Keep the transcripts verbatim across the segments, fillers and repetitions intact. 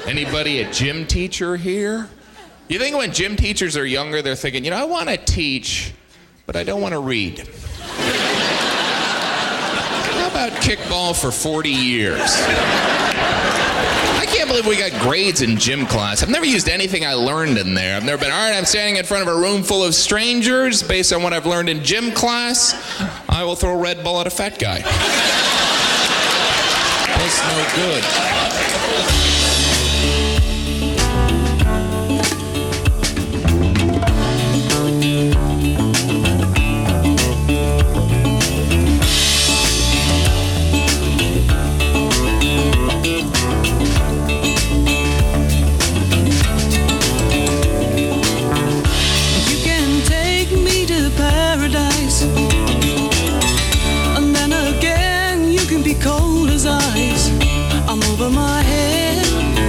Anybody a gym teacher here? You think when gym teachers are younger, they're thinking, you know, I want to teach, but I don't want to read. How about kickball for forty years? I can't believe we got grades in gym class. I've never used anything I learned in there. I've never been, all right, I'm standing in front of a room full of strangers. Based on what I've learned in gym class, I will throw a Red Bull at a fat guy. That's no good. Cold as ice, I'm over my head.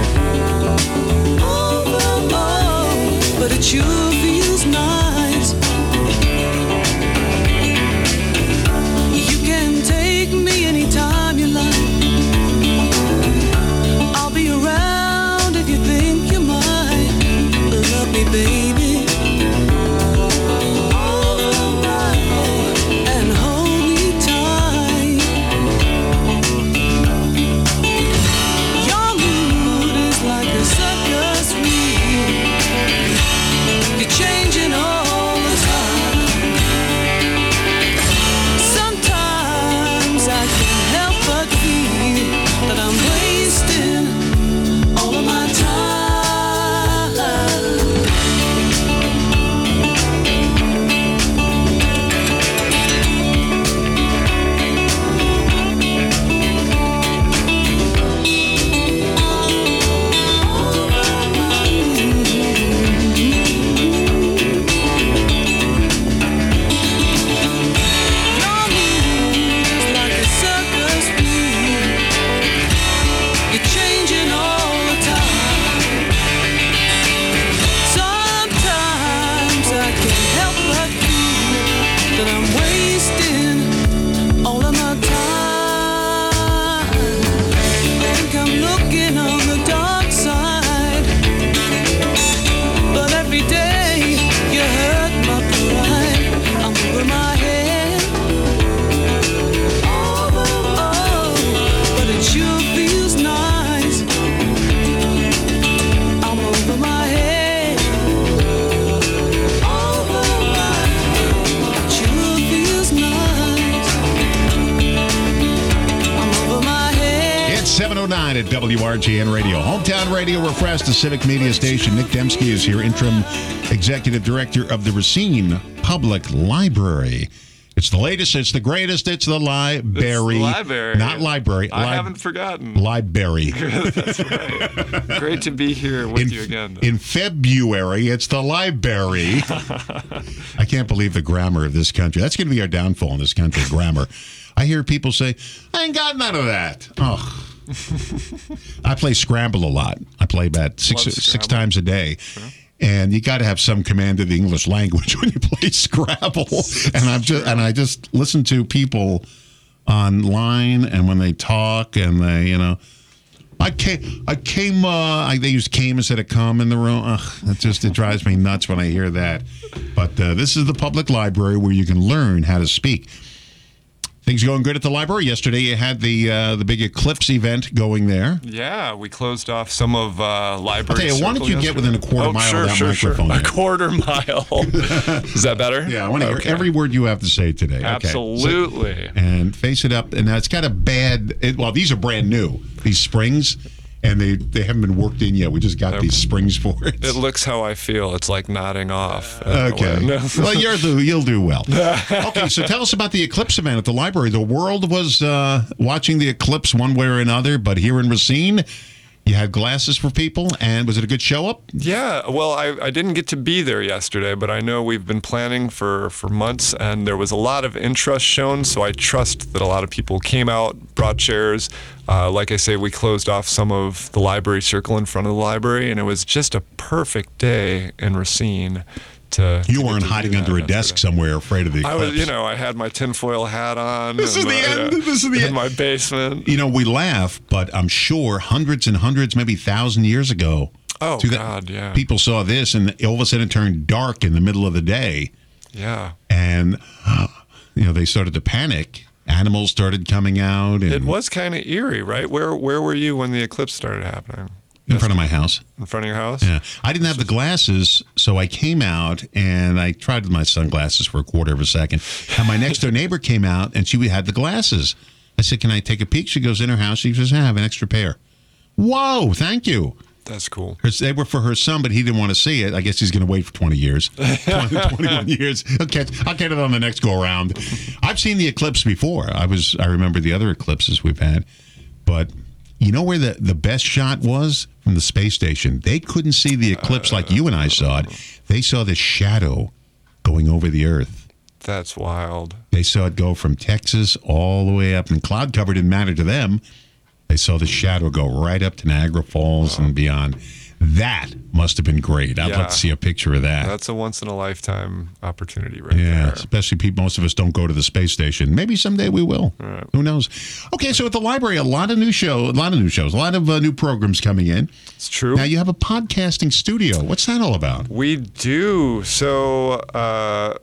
Oh, oh, oh, but it sure feels nice. You can take me anytime you like. I'll be around if you think you might love me, baby. At W R G N Radio. Hometown Radio refresh, the civic media station. Nick Dembski is here, interim executive director of the Racine Public Library. It's the latest, it's the greatest, it's the library. It's the library. Not library. I Li- haven't forgotten. Library. That's right. Great to be here with in, you again. In February, it's the library. I can't believe the grammar of this country. That's going to be our downfall in this country, grammar. I hear people say, I ain't got none of that. Oh. I play Scrabble a lot. I play about six six times a day. Sure. And you got to have some command of the English language when you play Scrabble. And I'm just and I just listen to people online, and when they talk, and they, you know, I came, I came. Uh, I, they use came instead of come in the room. Ugh, it just it drives me nuts when I hear that. But uh, this is the public library where you can learn how to speak. Things going good at the library. Yesterday you had the uh, the big Eclipse event going there. Yeah, we closed off some of uh, library. I'll tell you, why don't you yesterday. get within a quarter oh, mile sure, of that sure, microphone? Sure. A there. quarter mile. Is that better? Yeah, I want to okay. hear every word you have to say today. Absolutely. Okay. So, and face it up. And it's got a bad, it, well, these are brand new, these springs. And they, they haven't been worked in yet. We just got They're, these springs for it. It looks how I feel. It's like nodding off. Okay. Well, you're do, you'll do well. Okay, so tell us about the Eclipse event at the library. The world was uh, watching the eclipse one way or another, but here in Racine, you had glasses for people, and was it a good show up? Yeah, well, I, I didn't get to be there yesterday, but I know we've been planning for, for months, and there was a lot of interest shown, so I trust that a lot of people came out, brought chairs. Uh, like I say, we closed off some of the library circle in front of the library, and it was just a perfect day in Racine to. to You get weren't to do hiding that under a yesterday. desk somewhere, afraid of the I eclipse. was, you know, I had my tinfoil hat on. This in is the my, end. uh, This is the in end. my basement. You know, we laugh, but I'm sure hundreds and hundreds, maybe thousand years ago, Oh to that- God, yeah, people saw this, and all of a sudden it turned dark in the middle of the day, yeah. and you know they started to panic. Animals started coming out, and It was kind of eerie, right? Where Where were you when the eclipse started happening? in front of my house. In front of your house? Yeah, I didn't have the glasses, so I came out and I tried with my sunglasses for a quarter of a second. And my next door neighbor came out and she had the glasses. I said, "Can I take a peek?" She goes in her house. She says, "I have an extra pair." Whoa, thank you. That's cool. Her- They were for her son, but he didn't want to see it. I guess he's going to wait for twenty years. twenty, twenty-one years. I'll catch, I'll get it on the next go around. I've seen the eclipse before. I was I remember the other eclipses we've had. But you know where the, the best shot was? From the space station. They couldn't see the eclipse like you and I saw it. They saw the shadow going over the Earth. That's wild. They saw it go from Texas all the way up, and cloud cover didn't matter to them. They saw the shadow go right up to Niagara Falls and beyond. That must have been great. I'd Yeah. love to see a picture of that. That's a once in a lifetime opportunity, right Yeah, there. especially people. Most of us don't go to the space station. Maybe someday we will. Right. Who knows? Okay, so at the library, a lot of new show, a lot of new shows, a lot of uh, new programs coming in. It's true. Now you have a podcasting studio. What's that all about? We do. So uh,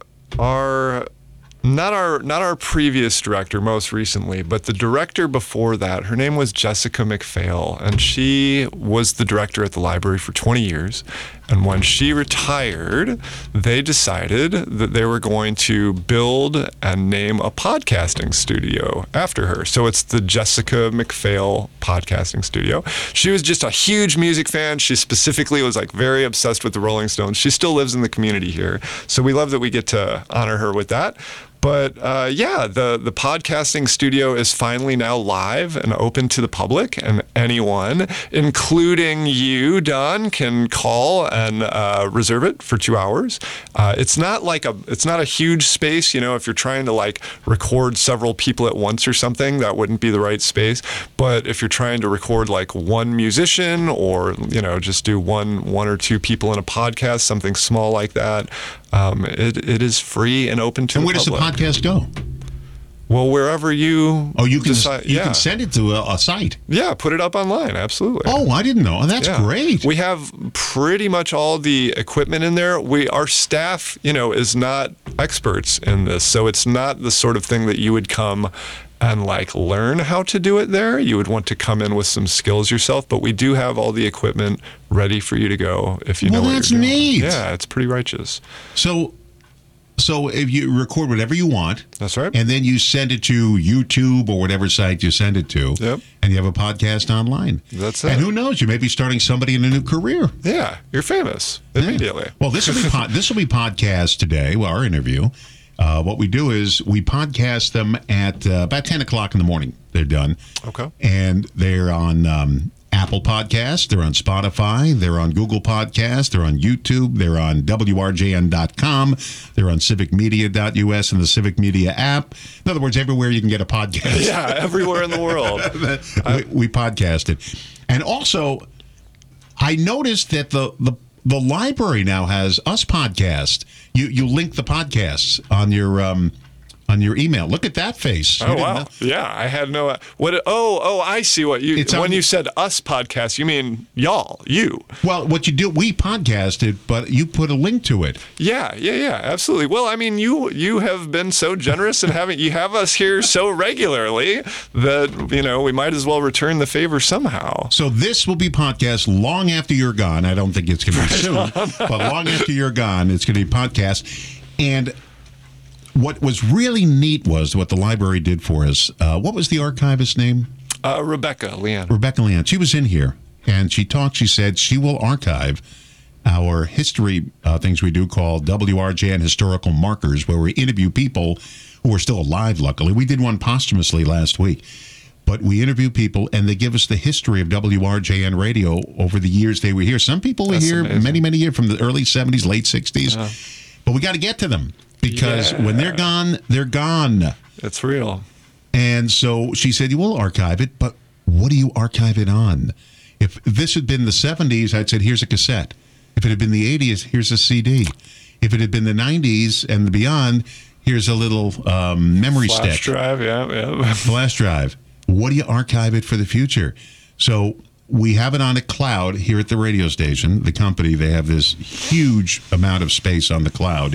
our not our not our previous director most recently, but the director before that, her name was Jessica McPhail, and she was the director at the library for twenty years. And when she retired, they decided that they were going to build and name a podcasting studio after her. So it's the Jessica McPhail Podcasting Studio. She was just a huge music fan. She specifically was like very obsessed with the Rolling Stones. She still lives in the community here. So we love that we get to honor her with that. But uh, yeah, the, the podcasting studio is finally now live and open to the public, and anyone, including you, Don, can call and uh, reserve it for two hours. Uh, it's not like a it's not a huge space. You know, if you're trying to like record several people at once or something, that wouldn't be the right space. But if you're trying to record like one musician, or you know, just do one one or two people in a podcast, something small like that. Um, it, it is free and open to And the where does the public. podcast go? Well, wherever you Oh, you can decide, you yeah. can send it to a, a site. yeah, put it up online. Absolutely. Oh, I didn't know. Oh, that's Yeah. great. We have pretty much all the equipment in there. We our staff, you know, is not experts in this, so it's not the sort of thing that you would come and like learn how to do it there. You would want to come in with some skills yourself, but we do have all the equipment ready for you to go if you Well, know what that's you're doing. neat. Yeah, it's pretty righteous. So, so if you record whatever you want, That's right. and then you send it to YouTube or whatever site you send it to, Yep. and you have a podcast online. That's And it. who knows? You may be starting somebody in a new career. Yeah, you're famous immediately. Well, this will be pod, this will be podcast today. Well, our interview. Uh, what we do is we podcast them at uh, about ten o'clock in the morning. They're done. Okay. And they're on um, Apple Podcasts. They're on Spotify. They're on Google Podcasts. They're on YouTube. They're on W R J N dot com. They're on civic media dot U S and the Civic Media app. In other words, everywhere you can get a podcast. Yeah, everywhere in the world. we, we podcasted. And also, I noticed that the, the the library now has us podcast. You you link the podcasts on your um, on your email. Look at that face. You Oh didn't wow! know? Yeah, I had no. What? Oh, oh, I see what you. It's when on- you said us podcast, you mean y'all, you. Well, what you do, we podcasted, but you put a link to it. Yeah, yeah, yeah, absolutely. Well, I mean, you you have been so generous in having you have us here so regularly that you know we might as well return the favor somehow. So this will be podcast long after you're gone. I don't think it's going to be soon, but long after you're gone, it's going to be podcast. And what was really neat was what the library did for us. Uh, what was the archivist's name? Uh, Rebecca, Leanne. Rebecca Leanne. She was in here, and she talked. She said she will archive our history uh, things we do called W R J N Historical Markers, where we interview people who are still alive, luckily. We did one posthumously last week. But we interview people, and they give us the history of W R J N radio over the years they were here. Some people were That's here amazing. many, many years, from the early seventies, late sixties. But we got to get to them, because Yeah. when they're gone, they're gone. It's real. And so she said, you will archive it, but what do you archive it on? If this had been the seventies, I'd said, here's a cassette. If it had been the eighties, here's a C D. If it had been the nineties and beyond, here's a little um, memory Flash stick. drive, yeah, yeah. Flash drive. What do you archive it for the future? So we have it on a cloud here at the radio station. The company, they have this huge amount of space on the cloud,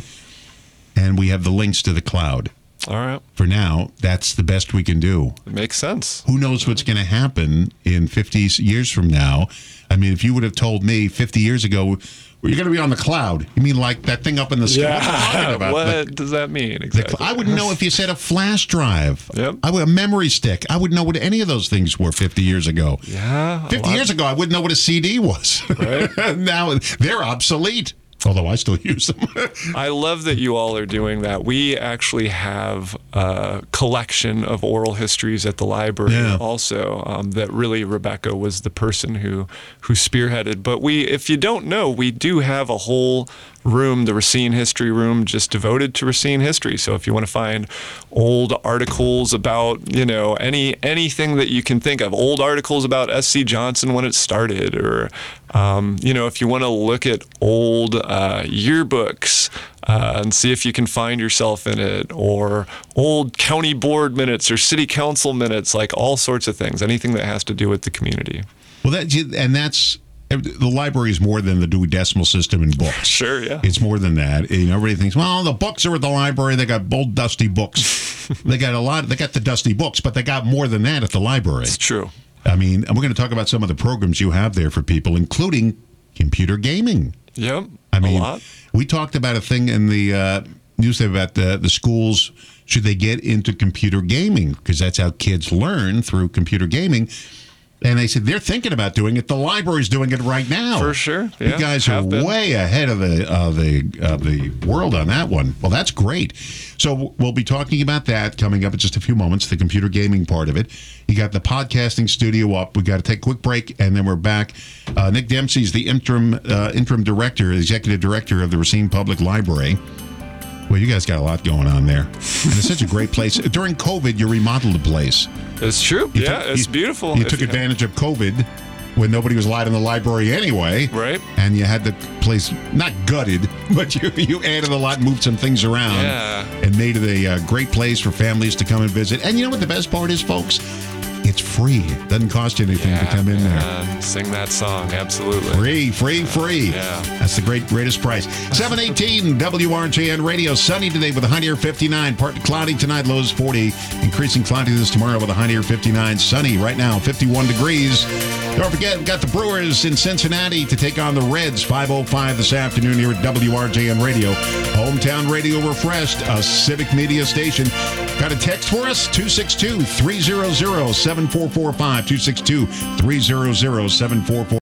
and we have the links to the cloud. All right. For now, that's the best we can do. It makes sense. Who knows what's going to happen in fifty years from now? I mean, if you would have told me fifty years ago, well, you're going to be on the cloud. You mean like that thing up in the sky? What are you talking about? What The- does that mean the exactly? cl- I wouldn't know if you said a flash drive. Yep. I would, a memory stick. I wouldn't know what any of those things were fifty years ago. Yeah. a fifty lot- years ago, I wouldn't know what a C D was. Right. Now they're obsolete. Although I still use them. I love that you all are doing that. We actually have a collection of oral histories at the library Yeah. also um, that really Rebecca was the person who who spearheaded. But we, if you don't know, we do have a whole room, the Racine History Room, just devoted to Racine history. So if you want to find old articles about, you know, any anything that you can think of, old articles about S C Johnson when it started, or, um, you know, if you want to look at old uh, yearbooks uh, and see if you can find yourself in it, or old county board minutes or city council minutes, like all sorts of things, anything that has to do with the community. Well, that and that's the library is more than the Dewey Decimal System and books. Sure, yeah. It's more than that. You know, everybody thinks, well, the books are at the library. They got old dusty books. They got a lot. They got the dusty books, but they got more than that at the library. It's true. I mean, and we're going to talk about some of the programs you have there for people, including computer gaming. Yep. I mean, a lot. we talked about a thing in the uh, newspaper about the, the schools. Should they get into computer gaming? Because that's how kids learn, through computer gaming. And they said they're thinking about doing it. The library's doing it right now. For sure. You Yeah, guys are have been. way ahead of the of the of the world on that one. Well, that's great. So we'll be talking about that coming up in just a few moments. The computer gaming part of it. You got the podcasting studio up. We got to take a quick break, and then we're back. Uh, Nick Dempsey is the interim uh, interim director, executive director of the Racine Public Library. Well, you guys got a lot going on there, and it's such a great place. During COVID, you remodeled the place. It's true. You yeah, took- it's you- beautiful. You If took advantage of COVID when nobody was allowed in the library anyway. Right. And you had the place not gutted, but you, you added a lot, moved some things around. Yeah. And made it a uh, great place for families to come and visit. And you know what the best part is, folks? It's free. It doesn't cost you anything to come in there. and sing that song, absolutely. Free, free, free. Yeah. That's the great greatest price. seven eighteen W R J N Radio. Sunny today with a high near fifty-nine. Partly cloudy tonight, lows forty. Increasing cloudiness tomorrow with a high near fifty-nine. Sunny right now, fifty-one degrees. Don't forget, we've got the Brewers in Cincinnati to take on the Reds. five oh five this afternoon here at W R J N Radio. Hometown Radio Refreshed, a civic media station. Got a text for us? two six two, three hundred, seven four four five. two six two, three hundred, seven four four five.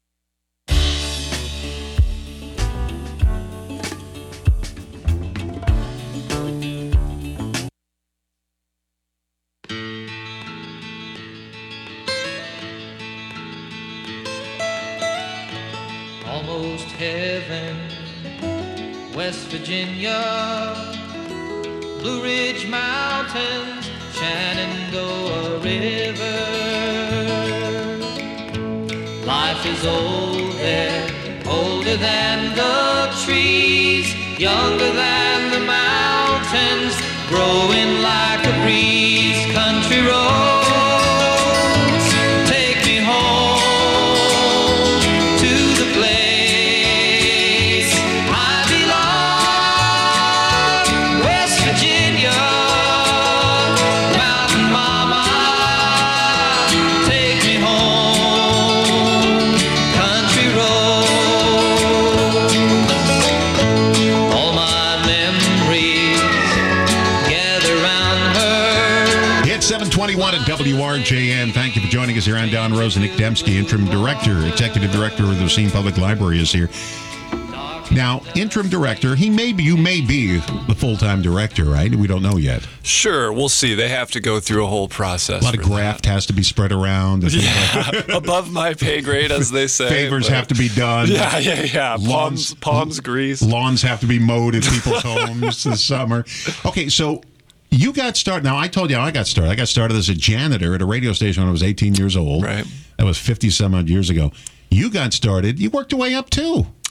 Almost heaven, West Virginia, Blue Ridge Mountains, Shenandoah River. Life is old there, older than the trees, younger than the mountains, growing like a breeze. Country roads, take me home to the place I belong. West Virginia, Mountain Mama, take me home. Country roads, all my memories gather round her. It's seven twenty-one at W R J N. Thank you for joining us here on Don Rose. Nick Dembski, interim director, executive director of the Racine Public Library, is here. Now, interim director, he may be, you may be the full-time director, right? We don't know yet. Sure, we'll see. They have to go through a whole process. A lot of for that. graft has to be spread around. and things like that. Yeah, above my pay grade, as they say. Favors but- have to be done. Yeah, yeah, yeah. Palms, Lawns- palms grease. Lawns have to be mowed in people's homes this summer. Okay, so you got started. Now, I told you how I got started. I got started as a janitor at a radio station when I was eighteen years old. Right. That was fifty some odd years ago. You got started. You worked your way up too.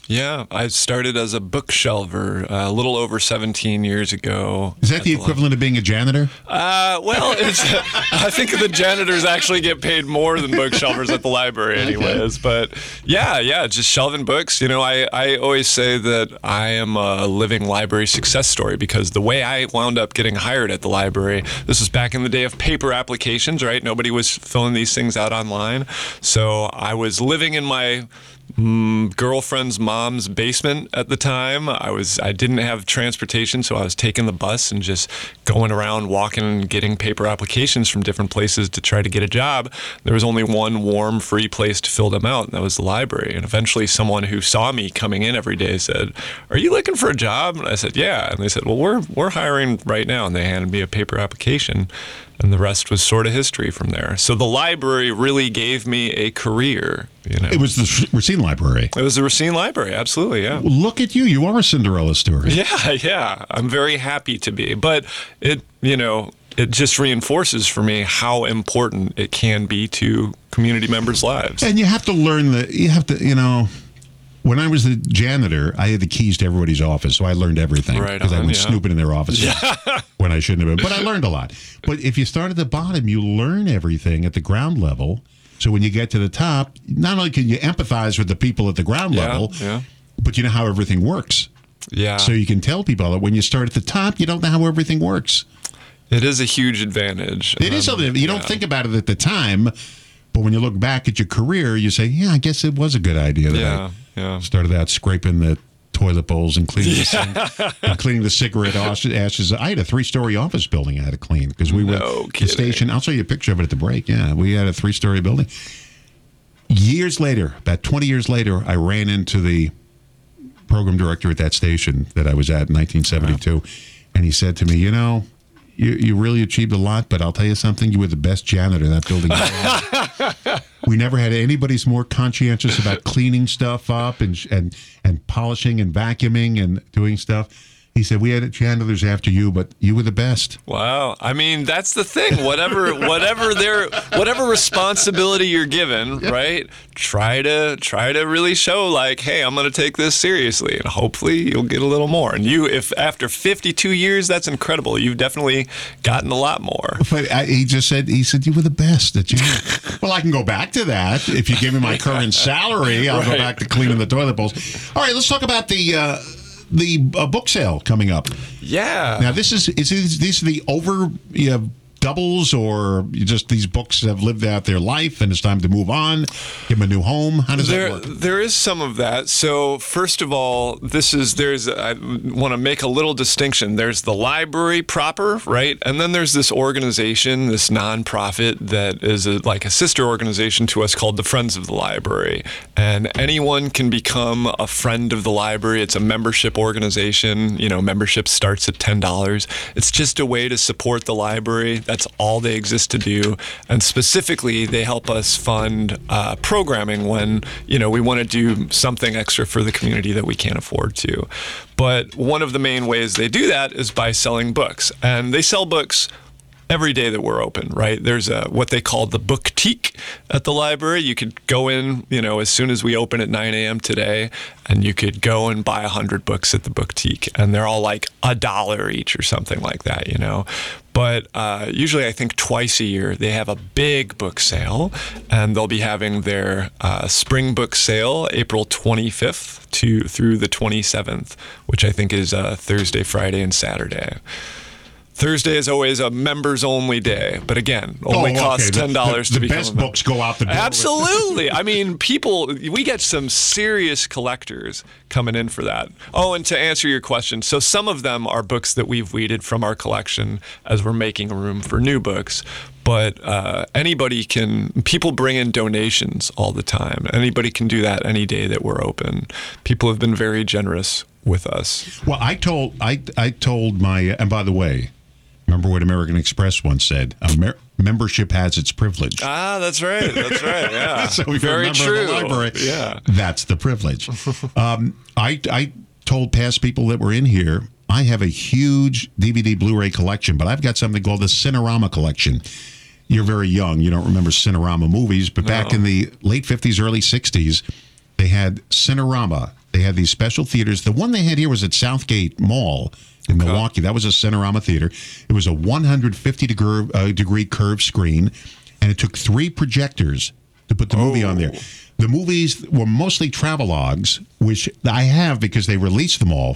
Yeah, I started as a bookshelver uh, a little over seventeen years ago. Is that at the li- equivalent of being a janitor? Uh, well, it's, I think the janitors actually get paid more than bookshelvers at the library anyways. But yeah, yeah, just shelving books. You know, I, I always say that I am a living library success story because the way I wound up getting hired at the library, this was back in the day of paper applications, right? Nobody was filling these things out online. So I was living in my Mm, girlfriend's mom's basement at the time. I was I didn't have transportation, so I was taking the bus and just going around walking and getting paper applications from different places to try to get a job. There was only one warm, free place to fill them out, and that was the library. And eventually someone who saw me coming in every day said, "Are you looking for a job?" And I said, "Yeah." And they said, "Well, we're we're hiring right now." And they handed me a paper application. And the rest was sort of history from there. So the library really gave me a career. You know, It was the Racine Library. it was the Racine Library. Absolutely, yeah. Look at you. You are a Cinderella story. Yeah, yeah. I'm very happy to be. But it, you know, it just reinforces for me how important it can be to community members' lives. And you have to learn the, you have to, you know, when I was the janitor, I had the keys to everybody's office, so I learned everything. Right Because I on, went yeah. snooping in their offices when I shouldn't have been. But I learned a lot. But if you start at the bottom, you learn everything at the ground level. So when you get to the top, not only can you empathize with the people at the ground Yeah, level, yeah. but you know how everything works. Yeah. So you can tell people that when you start at the top, you don't know how everything works. It is a huge advantage. It is Um, something, you don't yeah. think about it at the time, but when you look back at your career, you say, yeah, I guess it was a good idea that Yeah, I yeah. started out scraping the toilet bowls and cleaning the sink and cleaning the cigarette ash- ashes. I had a three-story office building I had to clean because we were No the kidding. station. I'll show you a picture of it at the break. Yeah, we had a three-story building. Years later, about twenty years later, I ran into the program director at that station that I was at in nineteen seventy-two, and he said to me, you know, you, you really achieved a lot, but I'll tell you something, you were the best janitor in that building. We never had anybody's more conscientious about cleaning stuff up and and and polishing and vacuuming and doing stuff. He said, we had janitors after you, but you were the best. Wow. I mean, that's the thing. Whatever whatever their whatever responsibility you're given, right? Try to try to really show like, hey, I'm going to take this seriously, and hopefully you'll get a little more. And you, if after fifty-two years, that's incredible. You've definitely gotten a lot more. But I, he just said, he said, you were the best at janitor. Well, I can go back to that. If you give me my current salary, I'll go Right. back to cleaning the toilet bowls. All right, let's talk about the uh, the uh, book sale coming up. Yeah. Now, this is is these, these are the over you know, doubles, or you just these books have lived out their life and it's time to move on, give them a new home? How does There, that work? there is some of that. So first of all, this is there's I want to make a little distinction. There's the library proper, right, and then there's this organization, this nonprofit that is a, like a sister organization to us called the Friends of the Library. And anyone can become a friend of the library. It's a membership organization. You know, membership starts at ten dollars. It's just a way to support the library. That's all they exist to do. And specifically, they help us fund uh, programming when, you know, we want to do something extra for the community that we can't afford to. But one of the main ways they do that is by selling books. And they sell books every day that we're open, right? There's a, what they call the booktique at the library. You could go in, you know, as soon as we open at nine a.m. today, and you could go and buy one hundred books at the booktique, and they're all like a dollar each or something like that, you know? But uh, usually I think twice a year they have a big book sale, and they'll be having their uh, spring book sale April twenty-fifth to through the twenty-seventh, which I think is uh, Thursday, Friday, and Saturday. Thursday is always a members-only day, but again, only Oh, okay. costs The- ten dollars the, to the become best a member. books go out the door. Absolutely. I mean, people, we get some serious collectors coming in for that. Oh, and to answer your question, so some of them are books that we've weeded from our collection as we're making room for new books. But uh, anybody can, people bring in donations all the time. Anybody can do that any day that we're open. People have been very generous with us. Well, I told I I told my and by the way, remember what American Express once said: Amer- membership has its privilege. Ah, that's right. That's right. Yeah. So if you're a very member true. of the library, Yeah. that's the privilege. um, I I told past people that were in here, I have a huge D V D Blu-ray collection, but I've got something called the Cinerama collection. You're very young. You don't remember Cinerama movies, but back No. in the late fifties, early sixties, they had Cinerama They had these special theaters. The one they had here was at Southgate Mall in Milwaukee. That was a Cinerama theater. It was a one hundred fifty degree, uh, degree curved screen, and it took three projectors to put the movie on there. The movies were mostly travelogues, which I have because they released them all.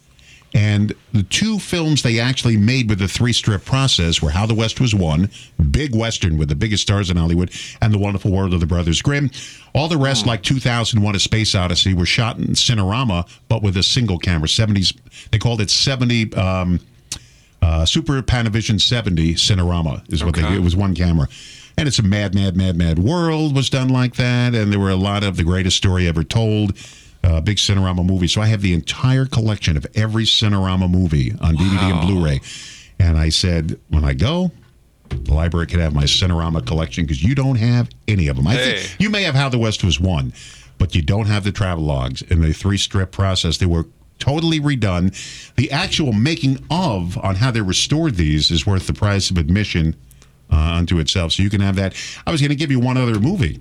And the two films they actually made with the three-strip process were How the West Was Won, big Western with the biggest stars in Hollywood, and The Wonderful World of the Brothers Grimm. All the rest, like two thousand one: A Space Odyssey, were shot in Cinerama, but with a single camera. seventies, they called it seventy, um, uh, Super Panavision seventy Cinerama is what Okay. they did. It was one camera. And It's a Mad, Mad, Mad, Mad World was done like that, and there were a lot of The Greatest Story Ever Told. Uh, big Cinerama movie. So I have the entire collection of every Cinerama movie on D V D and Blu-ray. And I said, when I go, the library could have my Cinerama collection because you don't have any of them. I Hey. think you may have How the West Was Won, but you don't have the travelogues in the three-strip process. They were totally redone. The actual making of on how they restored these is worth the price of admission uh, unto itself. So you can have that. I was going to give you one other movie.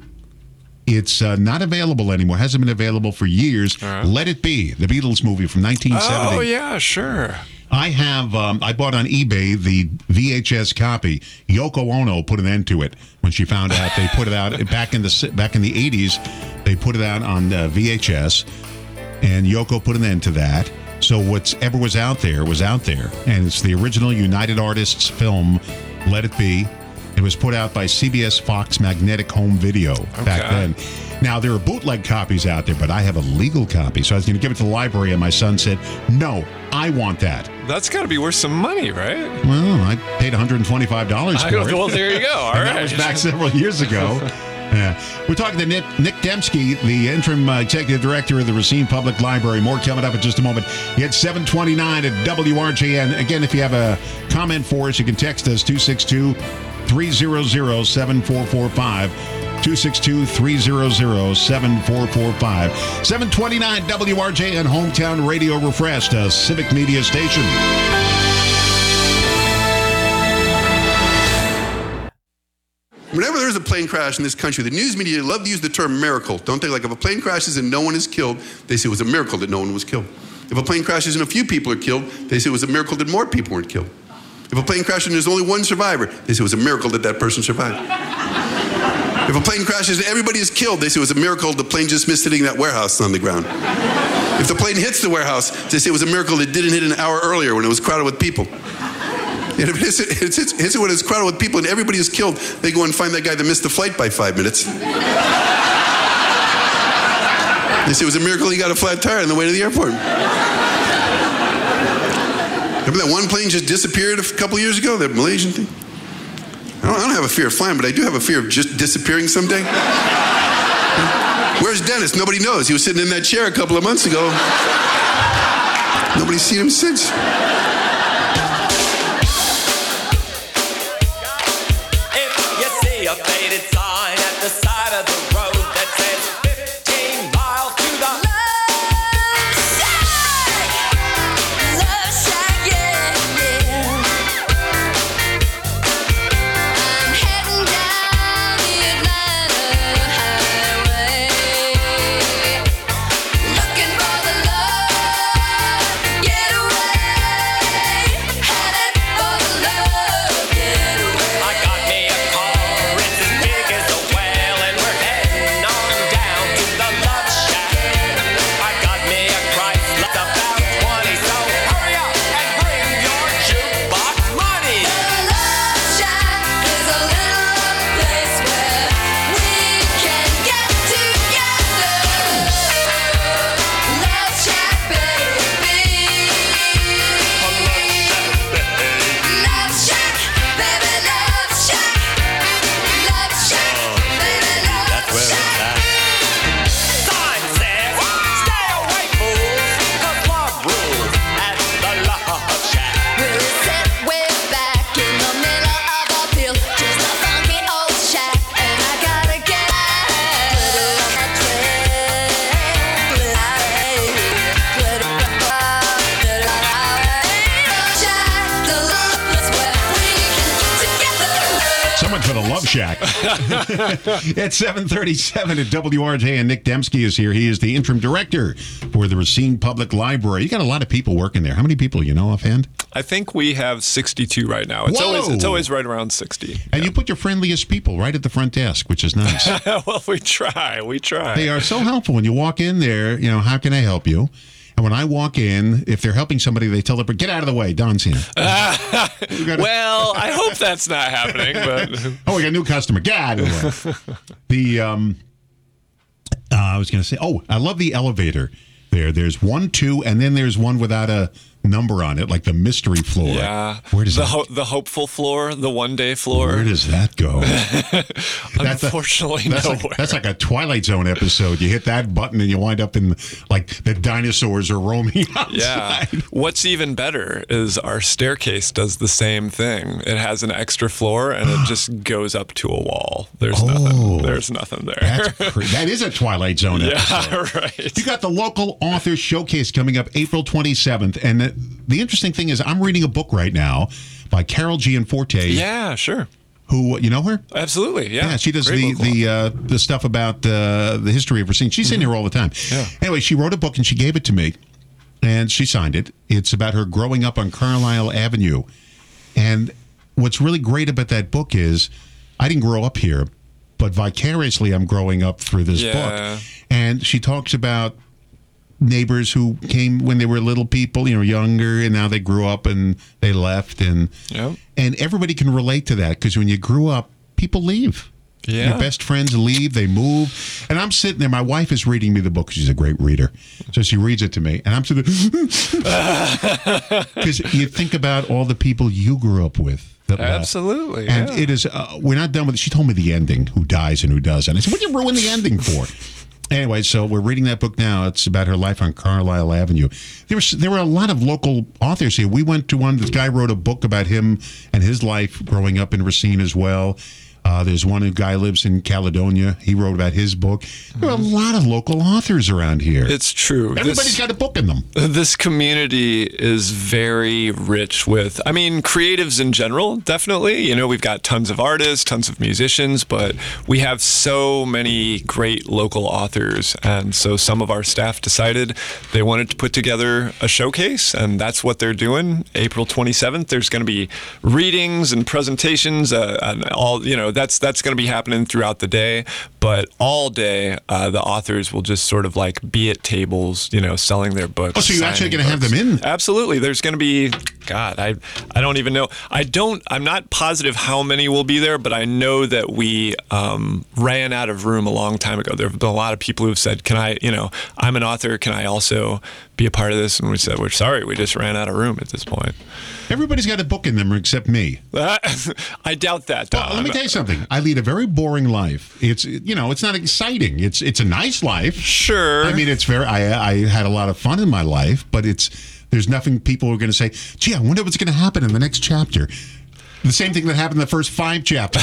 It's uh, not available anymore. Hasn't been available for years. right. Let It Be, the Beatles movie from nineteen seventy. Oh, yeah, sure. I have, um, I bought on eBay the V H S copy. Yoko Ono put an end to it when she found out they put it out back in the back in the eighties. They put it out on uh, V H S, and Yoko put an end to that. So whatever was out there was out there, and it's the original United Artists film, Let It Be. It was put out by C B S Fox Magnetic Home Video back Okay. then. Now, there are bootleg copies out there, but I have a legal copy. So I was going to give it to the library, and my son said, no, I want that. That's got to be worth some money, right? Well, I paid one hundred twenty-five dollars for it. Well, there you go. All And right. that was back several years ago. Yeah. We're talking to Nick, Nick Dembski, the interim uh, executive director of the Racine Public Library. More coming up in just a moment. It's seven twenty-nine at W R J N. Again, if you have a comment for us, you can text us two six two, three hundred, seven four four five. two six two, three hundred, seven four four five. seven twenty-nine W R J N, Hometown Radio Refreshed, a civic media station. Whenever there's a plane crash in this country, the news media love to use the term miracle, don't they? Like if a plane crashes and no one is killed, they say it was a miracle that no one was killed. If a plane crashes and a few people are killed, they say it was a miracle that more people weren't killed. If a plane crashes and there's only one survivor, they say it was a miracle that that person survived. If a plane crashes and everybody is killed, they say it was a miracle the plane just missed hitting that warehouse on the ground. If the plane hits the warehouse, they say it was a miracle it didn't hit an hour earlier when it was crowded with people. And if it hits it, hits, it, hits it when it's crowded with people and everybody is killed, they go and find that guy that missed the flight by five minutes. They say it was a miracle he got a flat tire on the way to the airport. Remember that one plane just disappeared a couple years ago, that Malaysian thing? I don't, I don't have a fear of flying, but I do have a fear of just disappearing someday. Where's Dennis? Nobody knows. He was sitting in that chair a couple of months ago. Nobody's seen him since. If you see a faded sign at the side of the road that says fifteen miles to the Love shack, love shack, yeah, yeah. I'm heading down the Atlanta highway, looking for the love getaway. Love Shack. It's seven thirty-seven at W R J, and Nick Dembski is here. He is the interim director for the Racine Public Library. You got a lot of people working there. How many people you know offhand? I think we have sixty-two right now. It's Whoa! always it's always right around sixty. And you put your friendliest people right at the front desk, which is nice. Well, we try. We try. They are so helpful. When you walk in there, you know, how can I help you? And when I walk in, if they're helping somebody, they tell the get out of the way. Don's here. We gotta- Well, I hope that's not happening, but oh, we got a new customer. Get out of the way. The um, uh, I was going to say, oh, I love the elevator there. There's one, two, and then there's one without a number on it, like the mystery floor. yeah. Where does the that? ho- the hopeful floor, the one day floor? Where does that go? That's a- Unfortunately, That's nowhere. like, that's like a Twilight Zone episode. You hit that button and you wind up in like the dinosaurs are roaming outside. Yeah. What's even better is our staircase does the same thing. It has an extra floor and it just goes up to a wall. There's Oh. nothing. There's nothing there. That's cra- that is a Twilight Zone episode. Yeah, right. You got the local author showcase coming up April twenty-seventh, and the, the interesting thing is I'm reading a book right now by Carol Gianforte. Yeah, sure. Who you know her? Absolutely. Yeah. Yeah, she does Great the local the uh, the stuff about uh, the history of Racine. She's in here all the time. Yeah. Anyway, she wrote a book and she gave it to me, and she signed it. It's about her growing up on Carlisle Avenue, and what's really great about that book is I didn't grow up here, but vicariously I'm growing up through this Yeah. book. And she talks about neighbors who came when they were little people, you know, younger, and now they grew up and they left, and Yep. and everybody can relate to that because when you grew up, people leave. Yeah. Your best friends leave, they move. And I'm sitting there, my wife is reading me the book. She's a great reader. So she reads it to me. And I'm sitting there. Because you think about all the people you grew up with. That left. Absolutely. And yeah. it is, uh, we're not done with it. She told me the ending, who dies and who doesn't. I said, what did you ruin the ending for? Anyway, so we're reading that book now. It's about her life on Carlisle Avenue. There was there were a lot of local authors here. We went to one. This guy wrote a book about him and his life growing up in Racine as well. Uh, there's one guy lives in Caledonia. He wrote about his book. There are a lot of local authors around here. It's true. Everybody's This- got a book in them. This community is very rich with, I mean, creatives in general, definitely. You know, we've got tons of artists, tons of musicians, but we have so many great local authors. And so some of our staff decided they wanted to put together a showcase, and that's what they're doing. April twenty-seventh, there's going to be readings and presentations, uh, and all, you know, that's that's going to be happening throughout the day. But all day, uh, the authors will just sort of like be at tables, you know, selling their books. Oh, so you're actually signing going to have books. them in? Absolutely. There's going to be, God, I I don't even know. I don't, I'm not positive how many will be there, but I know that we um, ran out of room a long time ago. There have been a lot of people who've said, can I, you know, I'm an author, can I also be a part of this? And we said, we're sorry, we just ran out of room at this point. Everybody's got a book in them except me. I doubt that, Well, Don. let me tell you something. I lead a very boring life. It's you know, it's not exciting. It's it's a nice life. Sure. I mean, it's very. I I had a lot of fun in my life, but it's there's nothing people are going to say. Gee, I wonder what's going to happen in the next chapter. The same thing that happened in the first five chapters.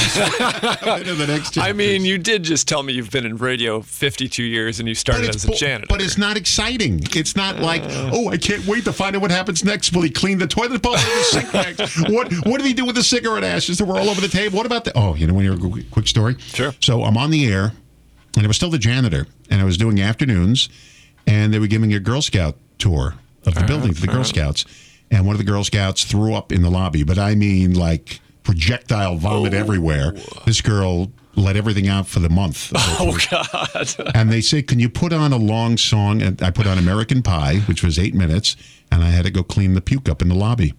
in the next I mean, chapters. you did just tell me you've been in radio fifty-two years and you started as a bo- janitor. but it's not exciting. It's not like, oh, I can't wait to find out what happens next. Will he clean the toilet bowl or the sink next? What What did he do with the cigarette ashes that were all over the table? What about the? Oh, you know, when you're a quick story. Sure. So I'm on the air, and I was still the janitor, and I was doing afternoons, and they were giving a Girl Scout tour of the building for the Girl Scouts, and one of the Girl Scouts threw up in the lobby. But I mean, like projectile vomit everywhere. This girl let everything out for the month. Oh, God. And they say, can you put on a long song? And I put on American Pie, which was eight minutes, and I had to go clean the puke up in the lobby.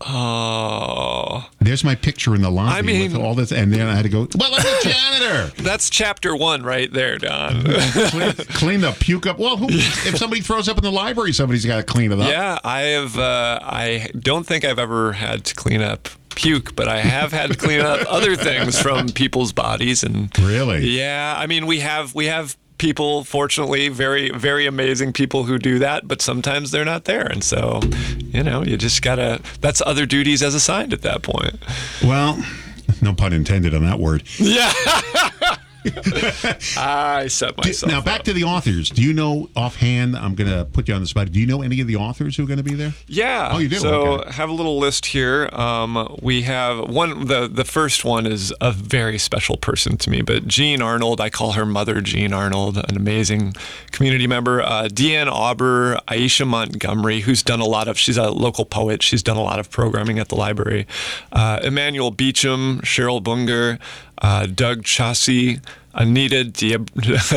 Oh. There's my picture in the lobby I mean- with all this, and then I had to go, well, I'm a janitor. That's chapter one right there, Don. clean, clean the puke up. Well, who, if somebody throws up in the library, somebody's got to clean it up. Yeah, I have. Uh, I don't think I've ever had to clean up puke, but I have had to clean up other things from people's bodies. And Really? yeah, I mean, we have we have people, fortunately, very very amazing people who do that, but sometimes they're not there, and so you know, you just gotta. That's other duties as assigned at that point. Well, no pun intended on that word. Yeah. I set myself Now, back up. to the authors. Do you know offhand, I'm going to put you on the spot, do you know any of the authors who are going to be there? Yeah. Oh, you do? So Okay. have a little list here. Um, we have one. The the first one is a very special person to me, but Jean Arnold. I call her Mother Jean Arnold, an amazing community member. Uh, Deanne Auber, Aisha Montgomery, who's done a lot of. She's a local poet. She's done a lot of programming at the library. Uh, Emmanuel Beecham, Cheryl Bunger, uh, Doug Chaucy, Anita Diab-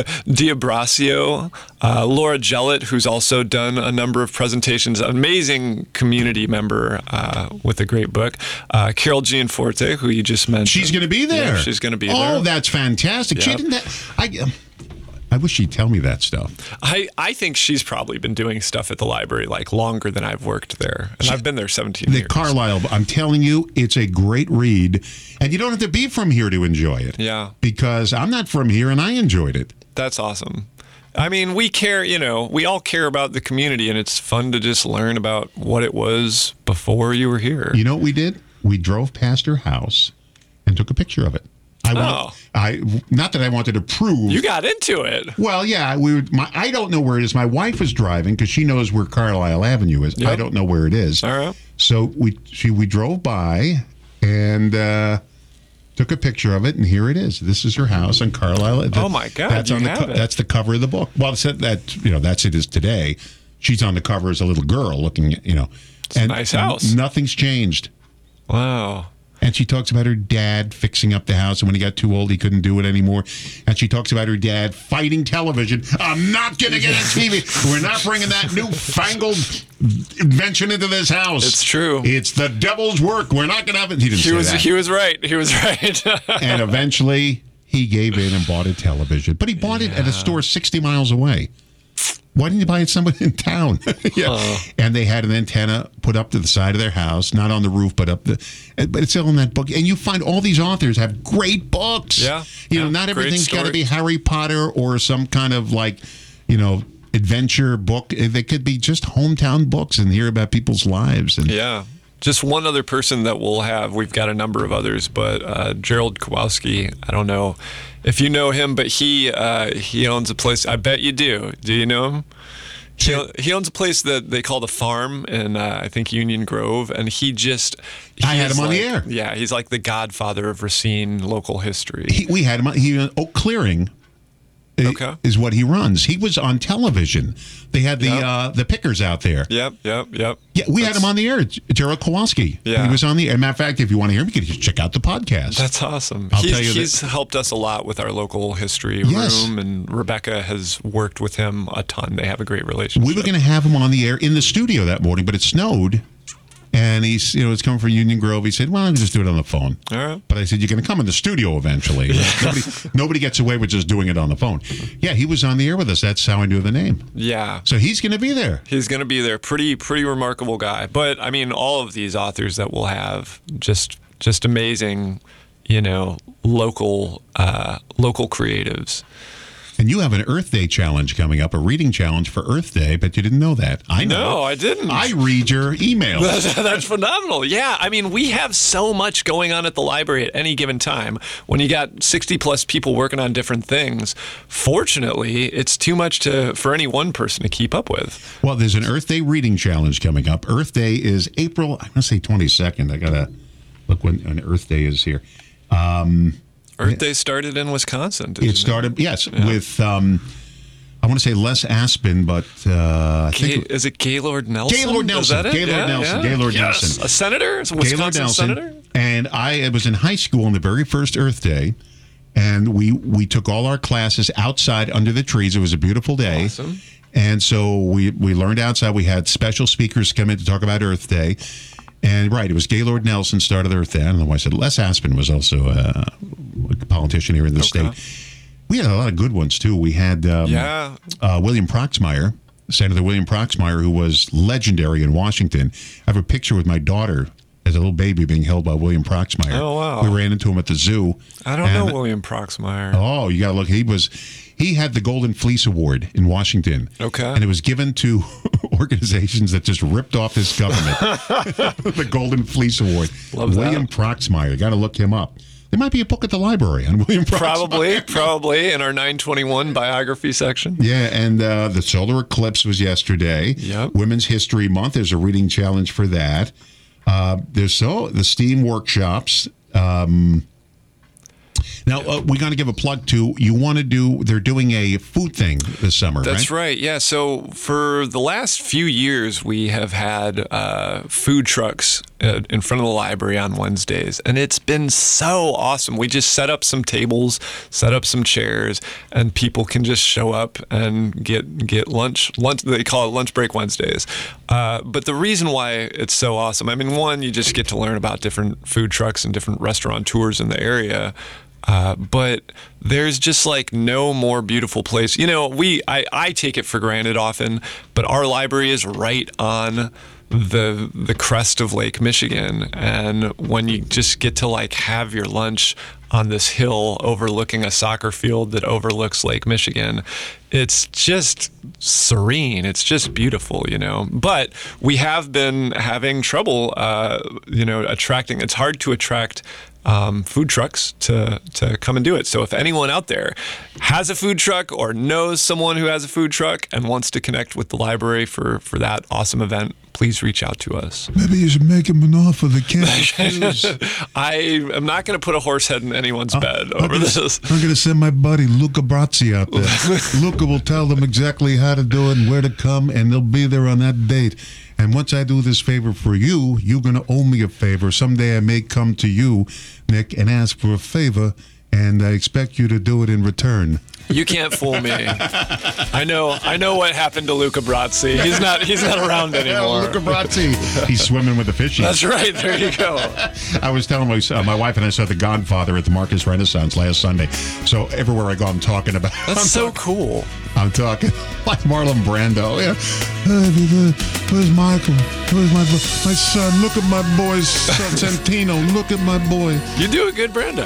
Diabrasio, uh, Laura Jellett, who's also done a number of presentations, amazing community member uh, with a great book. Uh, Carol Gianforte, who you just mentioned. She's going to be there. Yeah, she's going to be oh, there. Oh, that's fantastic. She Yep. didn't. I, um, I wish she'd tell me that stuff. I, I think she's probably been doing stuff at the library like longer than I've worked there. And I've been there seventeen The years. Carlisle, I'm telling you, it's a great read. And you don't have to be from here to enjoy it. Yeah. Because I'm not from here and I enjoyed it. That's awesome. I mean, we care, you know, we all care about the community, and it's fun to just learn about what it was before you were here. You know what we did? We drove past her house and took a picture of it. I want, Oh. I not that I wanted to prove. You got into it. Well, yeah, we would. My, I don't know where it is. My wife was driving because she knows where Carlisle Avenue is. Yep. I don't know where it is. All right. So we she we drove by and uh, took a picture of it, and here it is. This is her house on Carlisle. Oh, my God, That's you on the have it. that's the cover of the book. Well, it's that, that you know that's it is today. She's on the cover as a little girl looking, you know. a nice house. Nothing's changed. Wow. And she talks about her dad fixing up the house, and when he got too old, he couldn't do it anymore. And she talks about her dad fighting television. I'm not going to get a T V. We're not bringing that newfangled invention into this house. It's true. It's the devil's work. We're not going to have it. He didn't He say was that. he was right. He was right. And eventually, he gave in and bought a television. But he bought it at a store sixty miles away. Why didn't you buy it somewhere in town? yeah. And they had an antenna put up to the side of their house, not on the roof, but up the. But it's all in that book. And you find all these authors have great books. Yeah. You know, Yeah. not Great everything's got to be stories. Harry Potter or some kind of like, you know, adventure book. They could be just hometown books and hear about people's lives. And Yeah. Just one other person that we'll have. We've got a number of others, but uh, Gerald Kowalski. I don't know if you know him, but he uh, he owns a place. I bet you do. Do you know him? He, he owns a place that they call the Farm in uh, I think Union Grove, and he just I had he's him on the like- air. Yeah, he's like the godfather of Racine local history. he, we had him on. He Oak Clearing. i- Okay. Is what he runs. He was on television. They had the Yep. uh, the pickers out there. Yep, yep, yep. Yeah, we had That's- him on the air. Gerald Kowalski. Yeah. He was on the air. Matter of fact, if you want to hear him, you can just check out the podcast. That's awesome. I'll he's tell you that- he's helped us a lot with our local history Yes. room, and Rebecca has worked with him a ton. They have a great relationship. we were going to have him on the air in the studio that morning, but it snowed. And he's, you know, it's coming from Union Grove. He said, well, I'll just do it on the phone. All right. But I said, you're going to come in the studio eventually. Nobody, nobody gets away with just doing it on the phone. Yeah, he was on the air with us. That's how I knew the name. Yeah. So he's going to be there. He's going to be there. Pretty, pretty remarkable guy. But I mean, all of these authors that we'll have, just, just amazing, you know, local, uh, local creatives. And you have an Earth Day challenge coming up, a reading challenge for Earth Day, but you didn't know that. I know. No, I didn't. I read your emails. That's phenomenal. Yeah. I mean, we have so much going on at the library at any given time. When you got sixty plus people working on different things, fortunately, it's too much to for any one person to keep up with. Well, there's an Earth Day reading challenge coming up. Earth Day is April, I'm going to say twenty-second. I got to look when, when Earth Day is here. Um, Earth Day started in Wisconsin. Did you know? it started, yes, with, um, I want to say Les Aspin, but uh, I Ga- think is it Gaylord Nelson? Gaylord Is Nelson. that it? Gaylord Yeah, Nelson. yeah. Gaylord Yes. Nelson. A senator? Is a Gaylord Wisconsin Nelson. senator? And I was in high school on the very first Earth Day, and we, we took all our classes outside under the trees. It was a beautiful day. Awesome. And so we, we learned outside. We had special speakers come in to talk about Earth Day. And right, it was Gaylord Nelson started Earth Day. I don't know why I said Les Aspin was also uh, a politician here in the Okay. state. We had a lot of good ones, too. We had um, Yeah. uh, William Proxmire, Senator William Proxmire, who was legendary in Washington. I have a picture with my daughter as a little baby being held by William Proxmire. Oh, wow. We ran into him at the zoo. I don't And- know William Proxmire. Oh, you got to look. He was, he had the Golden Fleece Award in Washington. Okay. And it was given to organizations that just ripped off his government. The Golden Fleece Award. Love that. William Proxmire. You got to look him up. There might be a book at the library on William Proxmire. Probably, probably in our nine twenty-one biography section. Yeah, and uh, the solar eclipse was yesterday. Yep. Women's History Month. There's a reading challenge for that. Uh, there's so the STEAM workshops. Um, now uh, we're going to give a plug to. You want to do? They're doing a food thing this summer. That's right. right. Yeah. So for the last few years, we have had uh, food trucks uh, in front of the library on Wednesdays, and it's been so awesome. We just set up some tables, set up some chairs, and people can just show up and get get lunch. Lunch. They call it Lunch Break Wednesdays. Uh, but the reason why it's so awesome, I mean, one, you just get to learn about different food trucks and different restaurateurs in the area. Uh, but there's just like no more beautiful place. You know, we I, I take it for granted often, but our library is right on the the crest of Lake Michigan, and when you just get to like have your lunch on this hill overlooking a soccer field that overlooks Lake Michigan, it's just serene. It's just beautiful, you know. But we have been having trouble, uh, you know, attracting. It's hard to attract Um, food trucks to to come and do it. So if anyone out there has a food truck or knows someone who has a food truck and wants to connect with the library for, for that awesome event, please reach out to us. Maybe you should make him an offer that can't refuse. I am not going to put a horse head in anyone's Uh, bed I'm over gonna, this. I'm going to send my buddy Luca Brazzi out there. Luca will tell them exactly how to do it and where to come, and they'll be there on that date. And once I do this favor for you, you're going to owe me a favor. Someday I may come to you, Nick, and ask for a favor, and I expect you to do it in return. You can't fool me. I know. I know what happened to Luca Brazzi. He's not. He's not around anymore. Luca Brazzi. He's swimming with the fishies. That's right. There you go. I was telling my, uh, my wife and I saw The Godfather at the Marcus Renaissance last Sunday. So everywhere I go, I'm talking about. That's I'm so talking, cool. I'm talking like Marlon Brando. Yeah. Where's Michael? Where's my my son? Look at my boy Santino. Look at my boy. You do a good Brando.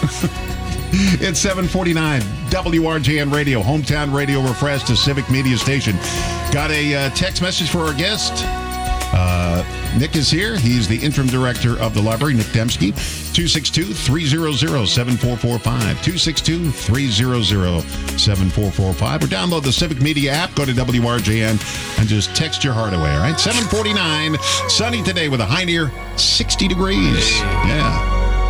It's seven forty-nine, W R J N Radio, hometown radio refreshed, a civic media station. Got a uh, text message for our guest. Uh, Nick is here. He's the interim director of the library, Nick Dembski. two six two, three hundred, seven four four five. two six two, three hundred, seven four four five. Or download the Civic Media app. Go to W R J N and just text your heart away, all right? seven forty-nine, sunny today with a high near sixty degrees. Yeah.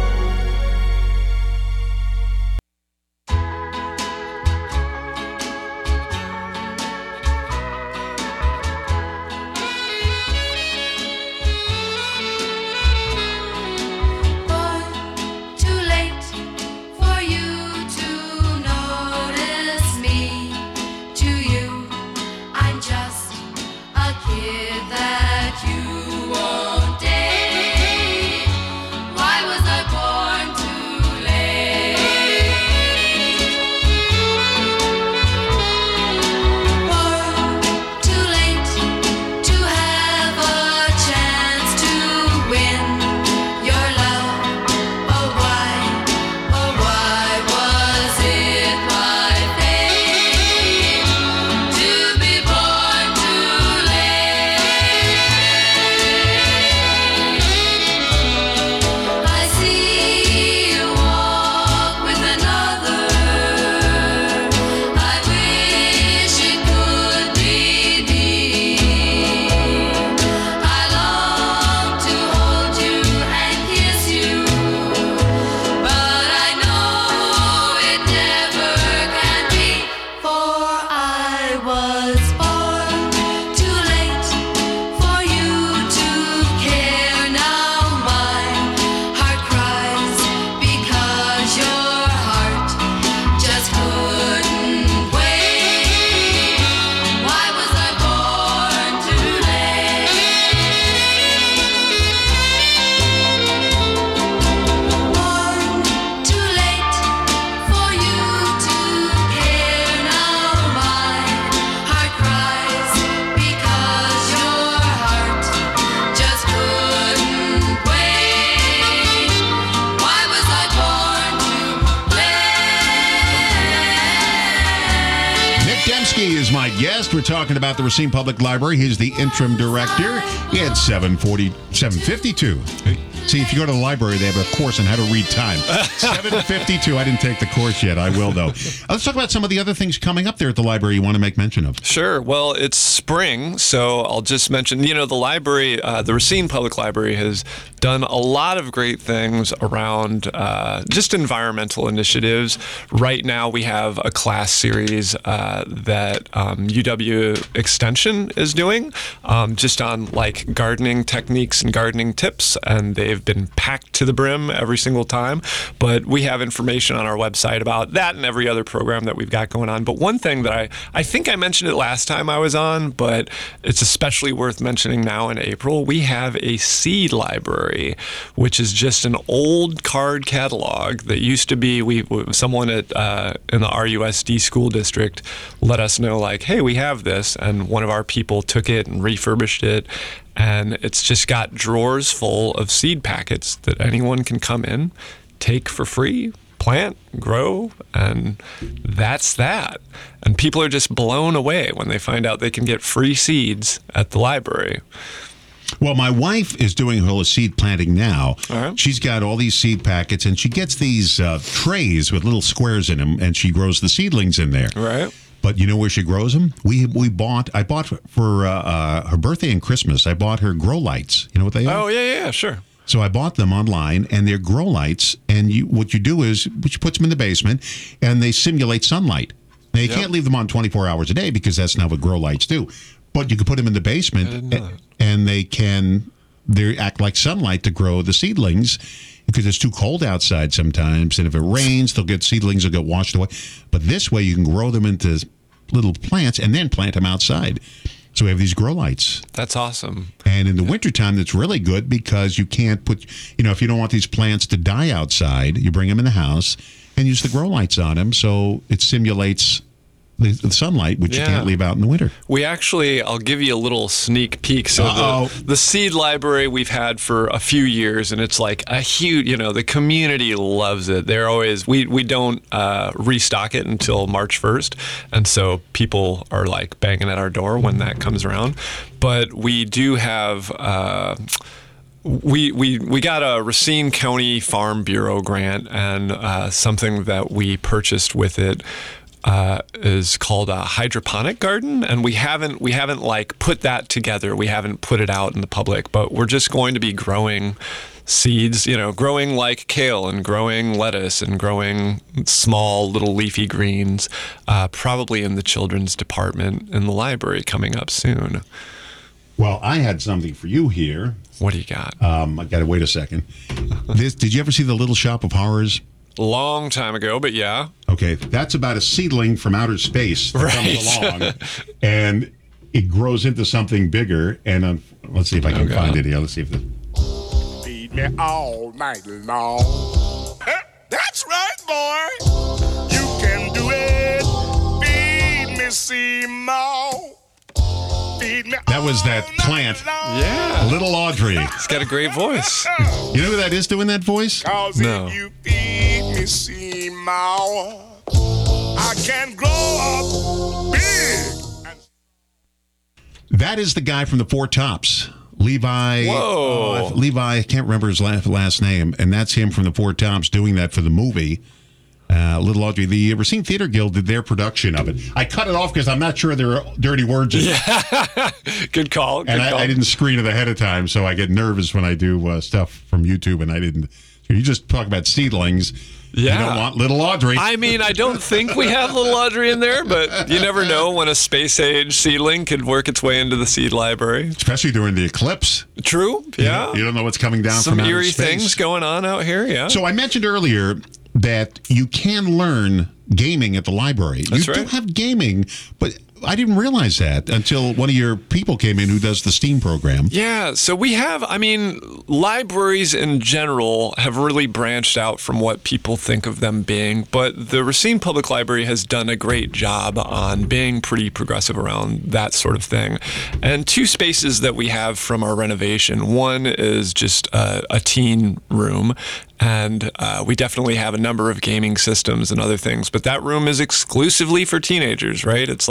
Is my guest. We're talking about the Racine Public Library. He's the interim director. It's seven forty, seven fifty-two. See, if you go to the library, they have a course on how to read time. seven fifty-two. I didn't take the course yet. I will, though. Let's talk about some of the other things coming up there at the library you want to make mention of. Sure. Well, it's spring, so I'll just mention, you know, the library, uh, the Racine Public Library has done a lot of great things around uh, just environmental initiatives. Right now, we have a class series uh, that um, U W Extension is doing, um, just on like gardening techniques and gardening tips, and they've been packed to the brim every single time. But we have information on our website about that and every other program that we've got going on. But one thing that I, I think I mentioned it last time I was on, but it's especially worth mentioning now in April, we have a seed library, which is just an old card catalog that used to be, we someone at uh, in the R U S D school district let us know, like, hey, we have this, and one of our people took it and refurbished it, and it's just got drawers full of seed packets that anyone can come in, take for free, plant, grow, and that's that. And people are just blown away when they find out they can get free seeds at the library. Well, my wife is doing her seed planting now. All right. She's got all these seed packets, and she gets these uh, trays with little squares in them, and she grows the seedlings in there. Right. But you know where she grows them? We we bought. I bought for uh, uh, her birthday and Christmas. I bought her grow lights. You know what they are? Oh yeah, yeah, sure. So I bought them online, and they're grow lights. And you, what you do is, she puts them in the basement, and they simulate sunlight. Now you Yep. can't leave them on twenty-four hours a day because that's not what grow lights do. But you can put them in the basement, didn't know a- that. and they can they act like sunlight to grow the seedlings because it's too cold outside sometimes. And if it rains, they'll get seedlings will get washed away. But this way, you can grow them into little plants and then plant them outside. So we have these grow lights. That's awesome. And in the wintertime, that's really good because you can't put, you know, if you don't want these plants to die outside, you bring them in the house and use the grow lights on them so it simulates the, the sunlight, which you Yeah. can't leave out in the winter. We actually, I'll give you a little sneak peek. So Uh-oh. the, the seed library we've had for a few years, and it's like a huge, you know, the community loves it. They're always, we, we don't uh, restock it until March first. And so people are like banging at our door when that comes around. But we do have, uh, We, we we got a Racine County Farm Bureau grant, and uh, something that we purchased with it uh, is called a hydroponic garden, and we haven't we haven't like put that together. We haven't put it out in the public, but we're just going to be growing seeds, you know, growing like kale and growing lettuce and growing small little leafy greens, uh, probably in the children's department in the library coming up soon. Well, I had something for you here. What do you got? Um, I got to wait a second. This, did you ever see The Little Shop of Horrors? Long time ago, but yeah. Okay, that's about a seedling from outer space that Right. comes along, and it grows into something bigger. And um, let's see if I can Okay. find it here. Let's see if this. Feed me all night long. Eh, That's right, boy. You can do it. Feed me, Seymour. Feed me That was all that night plant. long. Yeah. Little Audrey. He's got a great voice. You know who that is doing that voice? Cause No. if you feed me, Seymour, I can grow up big. And That is the guy from the Four Tops. Levi. Whoa. uh, Levi, I can't remember his la- last name. And that's him from the Four Tops doing that for the movie. Uh, Little Audrey. The Racine Theater Guild did their production of it. I cut it off because I'm not sure there are dirty words in it. Good call. Good And call. I, I didn't screen it ahead of time, so I get nervous when I do uh, stuff from YouTube, and I didn't. You just talk about seedlings. You Yeah. don't want Little Audrey. I mean, I don't think we have little Audrey in there, but you never know when a space age seedling could work its way into the seed library. Especially during the eclipse. True. Yeah. You don't know what's coming down Some from outer eerie space. things going on out here. Yeah. So I mentioned earlier that you can learn gaming at the library. That's you do right. have gaming, but I didn't realize that until one of your people came in who does the STEAM program. Yeah, so we have, I mean, libraries in general have really branched out from what people think of them being, but the Racine Public Library has done a great job on being pretty progressive around that sort of thing. And two spaces that we have from our renovation, one is just a, a teen room, and uh, we definitely have a number of gaming systems and other things, but that room is exclusively for teenagers, right? It's like thirteen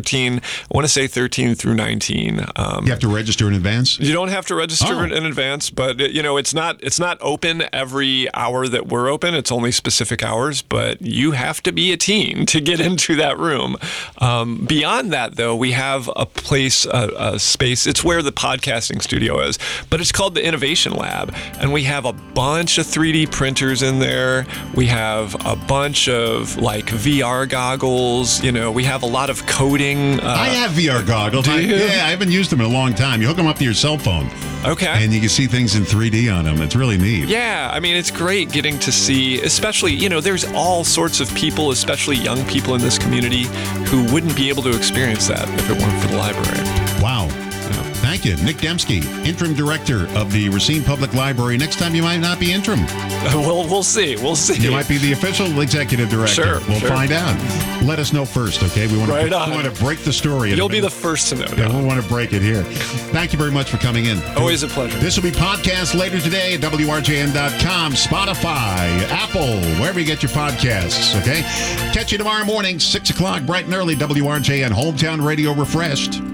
thirteen, I want to say thirteen through nineteen. Um, You have to register in advance? You don't have to register Oh. in advance, but you know it's not it's not open every hour that we're open. It's only specific hours, but you have to be a teen to get into that room. Um, beyond that, though, we have a place, a, a space. It's where the podcasting studio is, but it's called the Innovation Lab, and we have a bunch of three D printers in there. We have a bunch of like V R goggles. You know, we have a lot of coding. Uh, I have V R goggles. do I, you? yeah, I haven't used them in a long time. You hook them up to your cell phone, okay. and you can see things in three D on them. It's really neat. Yeah, I mean, it's great getting to see, especially, you know, there's all sorts of people, especially young people in this community, who wouldn't be able to experience that if it weren't for the library. Wow. Thank you. Nick Dembski, interim director of the Racine Public Library. Next time you might not be interim. Well, we'll see. We'll see. You might be the official executive director. Sure, We'll sure. find out. Let us know first, okay? We want Right to, on. we want to break the story. You'll be the first to know. Yeah, we want to break it here. Thank you very much for coming in. Always a pleasure. This will be podcast later today at W R J N dot com, Spotify, Apple, wherever you get your podcasts, okay? Catch you tomorrow morning, six o'clock, bright and early, W R J N, Hometown Radio Refreshed.